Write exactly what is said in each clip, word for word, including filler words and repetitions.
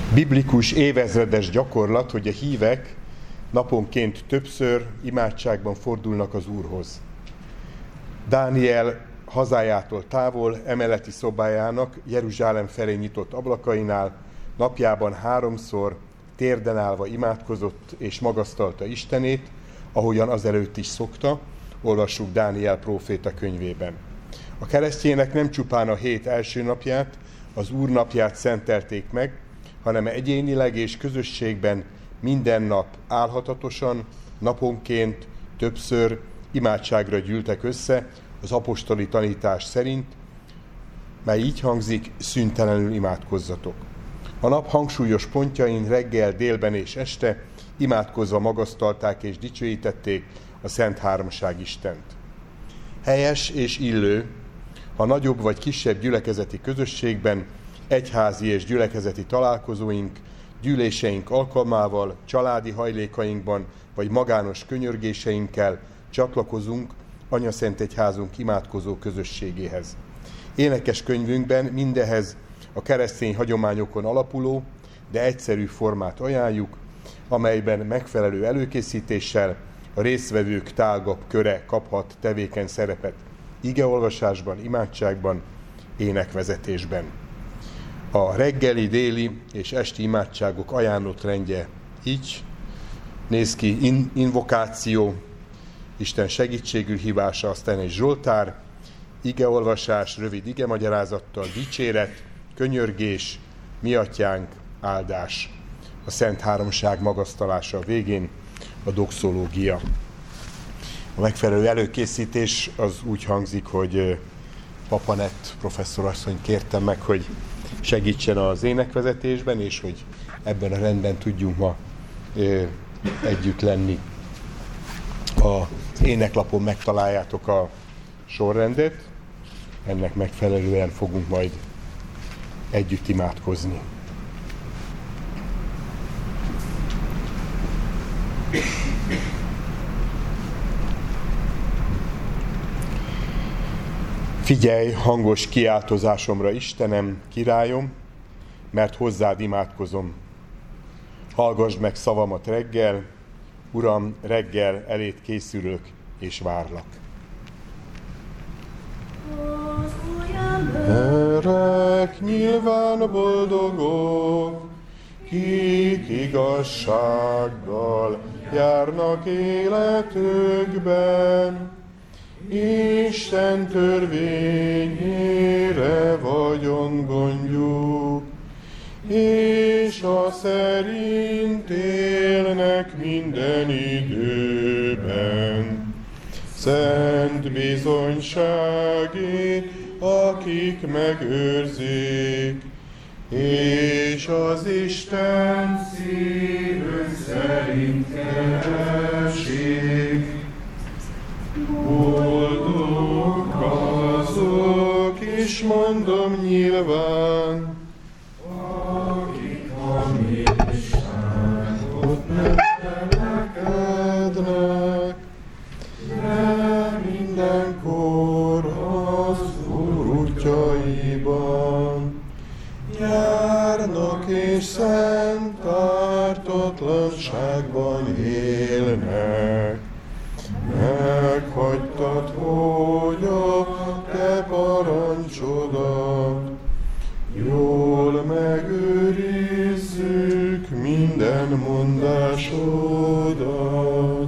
Biblikus évezredes gyakorlat, hogy a hívek naponként többször imádságban fordulnak az Úrhoz. Dániel hazájától távol, emeleti szobájának Jeruzsálem felé nyitott ablakainál napjában háromszor térden állva imádkozott és magasztalta Istenét, ahogyan azelőtt is szokta, olvassuk Dániel próféta könyvében. A keresztjének nem csupán a hét első napját, az Úr napját szentelték meg, hanem egyénileg és közösségben minden nap álhatatosan, naponként, többször imádságra gyűltek össze az apostoli tanítás szerint, mely így hangzik: szüntelenül imádkozzatok. A nap hangsúlyos pontjain reggel, délben és este imádkozva magasztalták és dicsőítették a Szent Háromság Istent. Helyes és illő, ha nagyobb vagy kisebb gyülekezeti közösségben, egyházi és gyülekezeti találkozóink, gyűléseink alkalmával, családi hajlékainkban vagy magános könyörgéseinkkel csatlakozunk Anyaszentegyházunk imádkozó közösségéhez. Énekes könyvünkben mindehez a keresztény hagyományokon alapuló, de egyszerű formát ajánljuk, amelyben megfelelő előkészítéssel a résztvevők tágabb köre kaphat tevékeny szerepet igeolvasásban, imádságban, énekvezetésben. A reggeli, déli és esti imádságok ajánlott rendje így néz ki: in- invokáció, Isten segítségül hívása, aztán egy zsoltár, igeolvasás, rövid igemagyarázattal, dicséret, könyörgés, mi atyánk, áldás. A Szent Háromság magasztalása a végén, a doxológia. A megfelelő előkészítés az úgy hangzik, hogy Papanett professzorasszony kértem meg, hogy segítsen az énekvezetésben, és hogy ebben a rendben tudjunk ma ö, együtt lenni. Az éneklapon megtaláljátok a sorrendet, ennek megfelelően fogunk majd együtt imádkozni. Figyelj hangos kiáltozásomra, Istenem, királyom, mert hozzád imádkozom. Hallgasd meg szavamat reggel, Uram, reggel eléd készülök és várlak. Erek nyilván boldogok, kik igazsággal járnak életükben, Isten törvényére vagyon gondjuk, és a szerint élnek minden időben. Szent bizonyságé, akik megőrzik, és az Isten szívük szerint keresik. Boldog azok, és mondom nyilván, akik a mélságot nem cselekednek, de mindenkor az Úr útjaiban járnak, és szent ártatlanságban élnek. Meghagytad, hogy a te parancsodat jól megőrizzük minden mondásodat.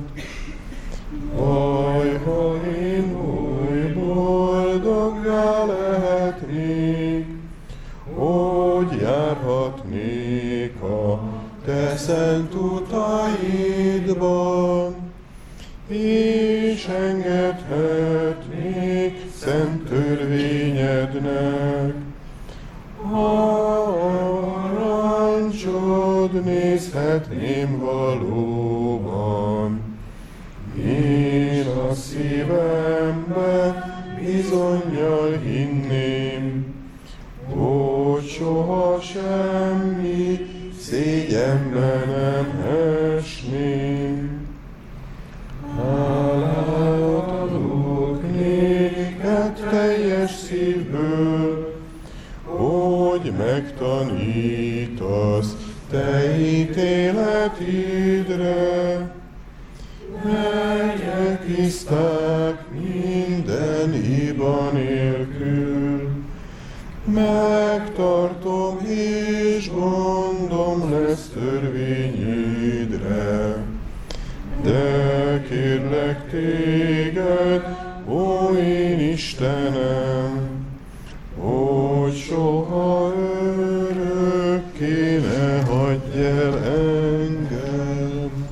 Aj, ha én oly boldoggá lehetnék, hogy járhatnék a te szent utaidban, és engedhetnék szent törvényednek. Parancsod nézhetném valóban, én a szívembe bizonnyal hinném, hogy soha semmi szégyenbe nem esném. Hálát adok néked teljes szívből, hogy megtanítasz te ítéletidre, melyek iszták minden hiba nélkül. Megtartom és gondom lesz törvényidre, de kérlek téged, ó én Istenem, hogy soha örökké ne hagyj el engem.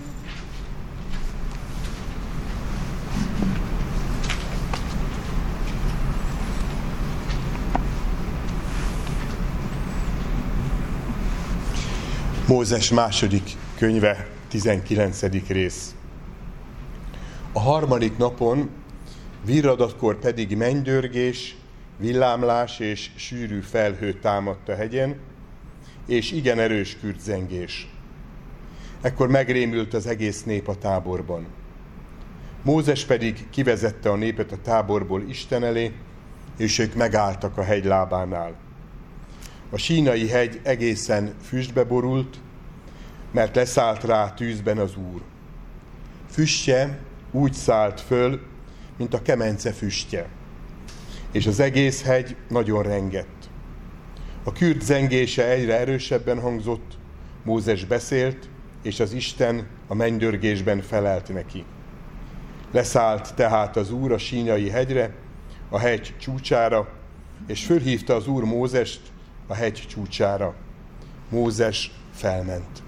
Mózes második könyve, tizenkilencedik rész. A harmadik napon, virradatkor pedig mennydörgés, villámlás és sűrű felhő támadt a hegyen, és igen erős kürtzengés. Ekkor megrémült az egész nép a táborban. Mózes pedig kivezette a népet a táborból Isten elé, és ők megálltak a hegy lábánál. A Sínai hegy egészen füstbe borult, mert leszállt rá tűzben az Úr. Füstje úgy szállt föl, mint a kemence füstje, és az egész hegy nagyon rengett. A kürt zengése egyre erősebben hangzott, Mózes beszélt, és az Isten a mennydörgésben felelt neki. Leszállt tehát az Úr a Sínai hegyre, a hegy csúcsára, és fölhívta az Úr Mózest a hegy csúcsára. Mózes felment.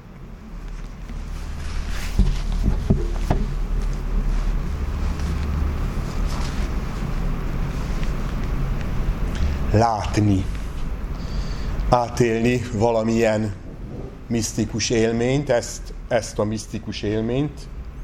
Látni, átélni valamilyen misztikus élményt, ezt, ezt a misztikus élményt,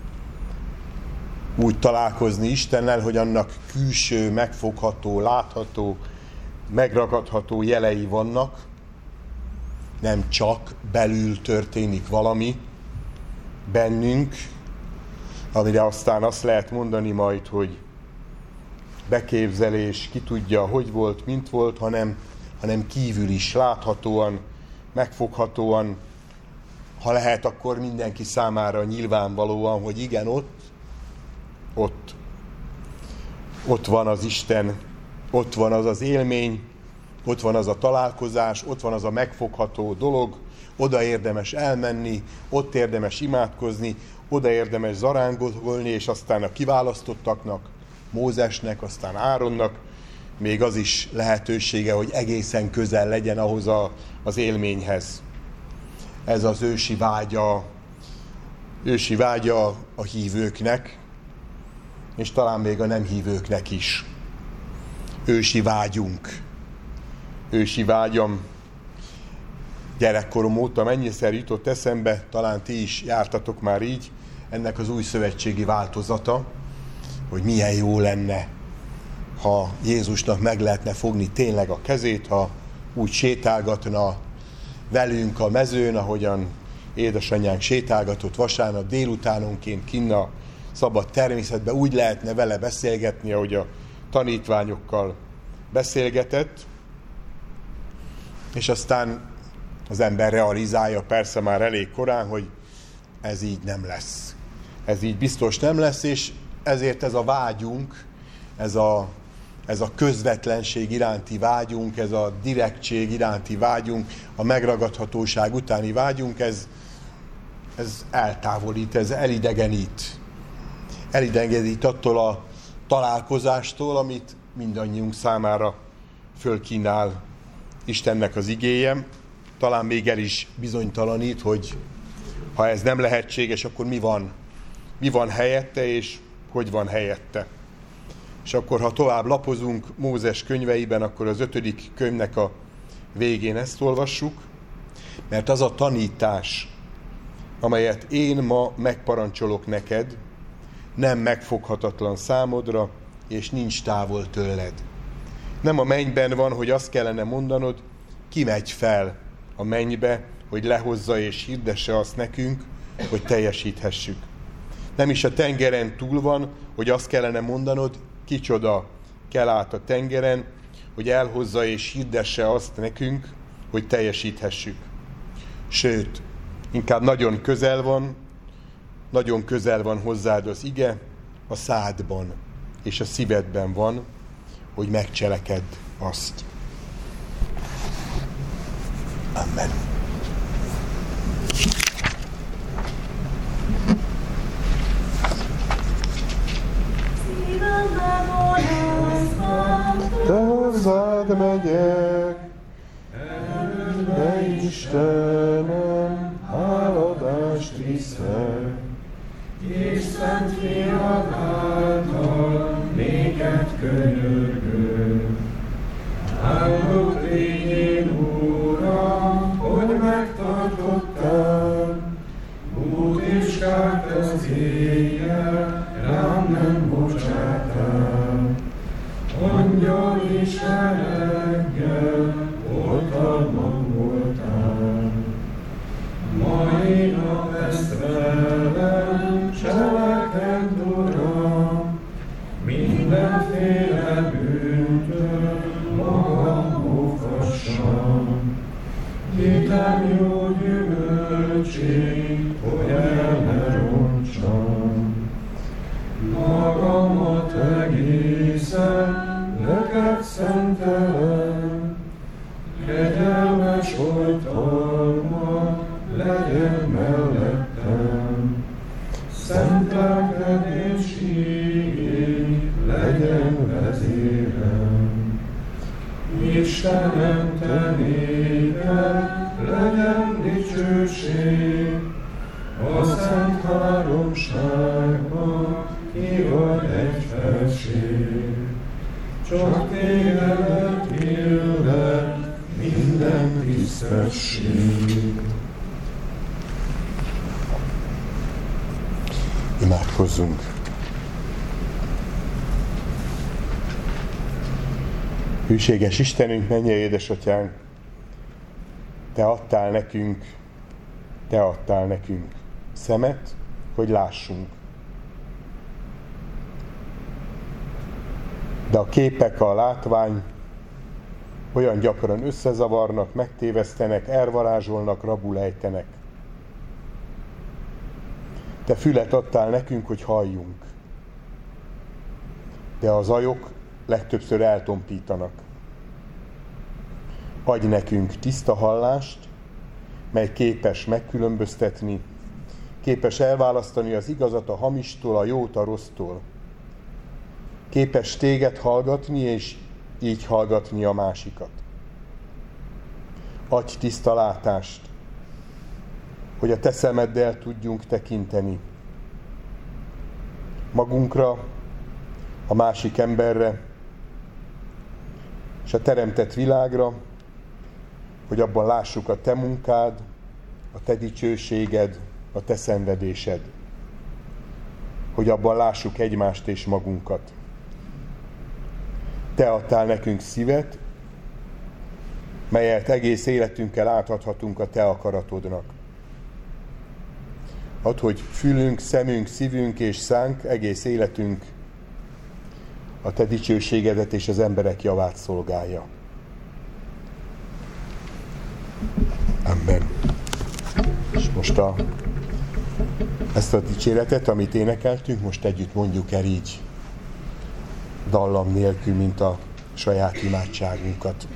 úgy találkozni Istennel, hogy annak külső, megfogható, látható, megragadható jelei vannak, nem csak belül történik valami bennünk, amire aztán azt lehet mondani majd, hogy beképzelés, ki tudja, hogy volt, mint volt, hanem, hanem kívül is láthatóan, megfoghatóan, ha lehet, akkor mindenki számára nyilvánvalóan, hogy igen, ott, ott, ott van az Isten, ott van az az élmény, ott van az a találkozás, ott van az a megfogható dolog, oda érdemes elmenni, ott érdemes imádkozni, oda érdemes zarángolni, és aztán a kiválasztottaknak, Mózesnek, aztán Áronnak még az is lehetősége, hogy egészen közel legyen ahhoz a, az élményhez. Ez az ősi vágya, ősi vágya a hívőknek, és talán még a nem hívőknek is. Ősi vágyunk. Ősi vágyam. Gyerekkorom óta mennyiszer jutott eszembe, talán ti is jártatok már így, ennek az új szövetségi változata, hogy milyen jó lenne, ha Jézusnak meg lehetne fogni tényleg a kezét, ha úgy sétálgatna velünk a mezőn, ahogyan édesanyánk sétálgatott vasárnap délutánonként kinn a szabad természetben, úgy lehetne vele beszélgetni, ahogy a tanítványokkal beszélgetett, és aztán az ember realizálja persze már elég korán, hogy ez így nem lesz. Ez így biztos nem lesz, és ezért ez a vágyunk, ez a, ez a közvetlenség iránti vágyunk, ez a direktség iránti vágyunk, a megragadhatóság utáni vágyunk, ez, ez eltávolít, ez elidegenít. Elidegenít attól a találkozástól, amit mindannyiunk számára fölkínál Istennek az igéje. Talán még el is bizonytalanít, hogy ha ez nem lehetséges, akkor mi van? Mi van helyette, és hogy van helyette? És akkor, ha tovább lapozunk Mózes könyveiben, akkor az ötödik könyvnek a végén ezt olvassuk, mert az a tanítás, amelyet én ma megparancsolok neked, nem megfoghatatlan számodra, és nincs távol tőled. Nem a mennyben van, hogy azt kellene mondanod, ki megy fel a mennybe, hogy lehozza és hirdesse azt nekünk, hogy teljesíthessük. Nem is a tengeren túl van, hogy azt kellene mondanod, kicsoda kell át a tengeren, hogy elhozza és hirdesse azt nekünk, hogy teljesíthessük. Sőt, Inkább nagyon közel van, nagyon közel van hozzád az ige, a szádban és a szívedben van, hogy megcselekedd azt. Amen. Te hozzád megyek, előtte Istenem, háladást viszek, és szent fiad által néked könyörgök. Áldott légyél, Uram, hogy megtartottál, út és kárt az éjjel, rám nem bocsátál. Angyal és reggel, oltalmam voltál. Mai nap ezt velem, cselekedd, Uram, mindenféle bűntől magam óvhassam. Hitem jó gyümölcsét, hogy el ne rontsam. Magamat egészen neked szentelem, kegyelmes oltalma legyen mellettem. Szent lelked és ígéd legyen vezérem. Istenem, te néked legyen dicsőség, a szent háromságban ki vagy egy felség. Csak tégedet hirdet minden tisztesség. Imádkozzunk! Hűséges Istenünk, mennyei édesatyánk, te adtál nekünk, te adtál nekünk szemet, hogy lássunk. De a képek, a látvány olyan gyakran összezavarnak, megtévesztenek, elvarázsolnak, rabul ejtenek. Te fület adtál nekünk, hogy halljunk. De az ajok legtöbbször eltompítanak. Adj nekünk tiszta hallást, mely képes megkülönböztetni, képes elválasztani az igazat a hamistól, a jót a rossztól. Képes téged hallgatni, és így hallgatni a másikat. Adj tiszta látást, hogy a te szemeddel tudjunk tekinteni. Magunkra, a másik emberre, és a teremtett világra, hogy abban lássuk a te munkád, a te dicsőséged, a te szenvedésed. Hogy abban lássuk egymást és magunkat. Te adtál nekünk szívet, melyet egész életünkkel átadhatunk a te akaratodnak. Add, hogy fülünk, szemünk, szívünk és szánk, egész életünk a te dicsőségedet és az emberek javát szolgálja. Amen. És most a, ezt a dicséretet, amit énekeltünk, most együtt mondjuk el így, dallam nélkül, mint a saját imádságunkat.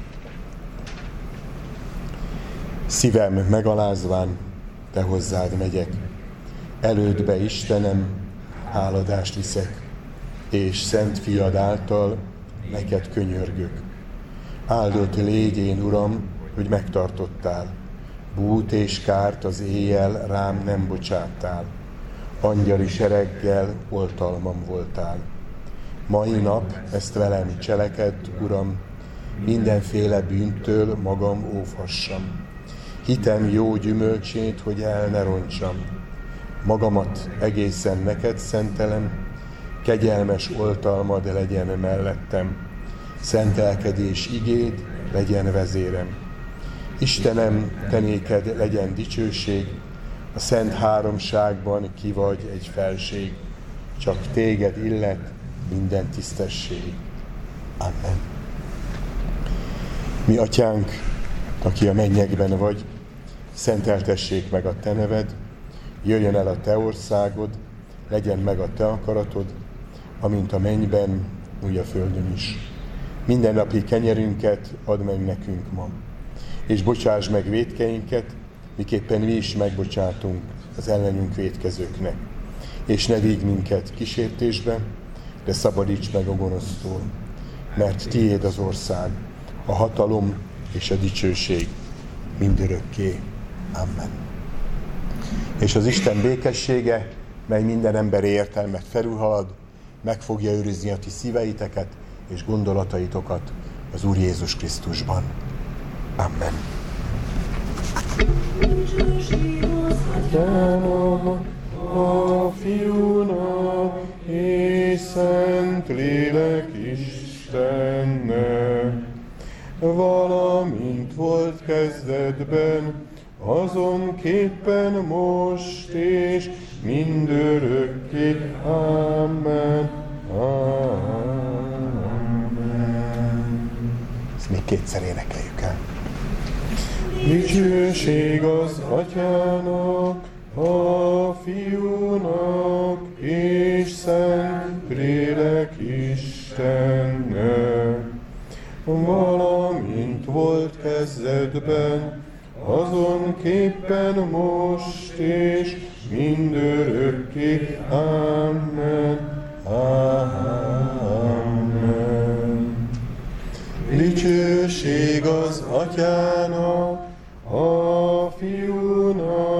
Szívem megalázván, te hozzád megyek, elődbe Istenem, háladást viszek, és szent fiad által neked könyörgök. Áldott légy én, Uram, hogy megtartottál, bút és kárt az éjjel rám nem bocsáttál, angyali sereggel oltalmam voltál. Mai nap ezt velem cselekedd, Uram, mindenféle bűntől magam óvhassam. Hitem jó gyümölcsét, hogy el ne rontsam. Magamat egészen neked szentelem, kegyelmes oltalmad legyen mellettem. Szentelkedés igéd legyen vezérem. Istenem, te néked legyen dicsőség, a szent háromságban ki vagy egy felség, csak téged illet minden tisztesség. Amen. Mi atyánk, aki a mennyekben vagy, Szenteltessék meg a te neved, jöjjön el a te országod, legyen meg a te akaratod, amint a mennyben, úgy a földön is. Mindennapi kenyerünket add meg nekünk ma, és bocsáss meg vétkeinket, miképpen mi is megbocsátunk az ellenünk vétkezőknek. És ne vigy minket kísértésbe, de szabadíts meg a gonosztól, mert tiéd az ország, a hatalom és a dicsőség mindörökké. Amen. És az Isten békessége, mely minden emberi értelmet felülhalad, meg fogja őrizni a ti szíveiteket és gondolataitokat az Úr Jézus Krisztusban. Amen. A Fiúnak és Szentlélek Istennek, valamint volt kezdetben, azonképpen most és mindörökké. Amen. Amen. Ezt még kétszer énekeljük el. Dicsőség az Atyának, a Fiúnak és Szentlélek Istennek, valamint volt kezdetben, azonképpen most és mindörökké. Amen. Amen. Dicsőség az Atyának, a Fiúnak